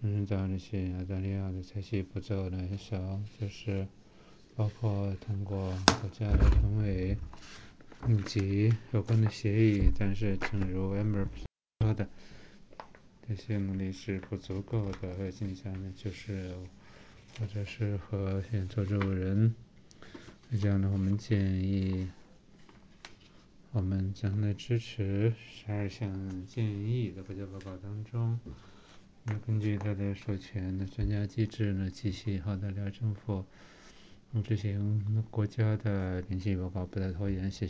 按照那些澳大利亚的采取步骤来少，就是包括通过国家的同委以及有关的协议，但是正如 Amber 说的，这些能力是不足够的。核心下面就是或者是和现做主人，这样呢，我们建议我们将来支持12项建议的国家报告当中。那根据它的授权的专家机制呢，体系澳大利亚政府执行国家的联系报告不得拖延写